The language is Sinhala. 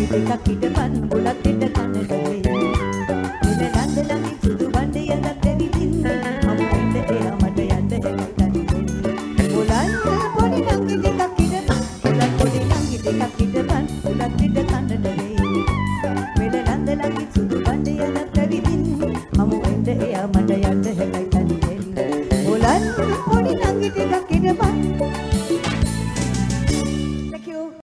ටිකක් හිටපන් ගොඩක් දෙන්න කන්නට වෙයි. මෙල නන්දලගේ සුදු බණ්ඩේ යනත් ඇවිදින් මම වෙන්න එයා මට යන්න හැකි ගොලන්න පොඩි නංගි ටිකක් හිටපන් ගොඩක් පොඩි නංගි ටිකක් හිටපන් ගොඩක් දෙන්න කන්නට වෙයි. මෙල නන්දලගේ සුදු බණ්ඩේ යනත් ඇවිදින් මම වෙන්න එයා මට යන්න හැකි ගොලන්න පොඩි නංගි ටිකක් හිටපන්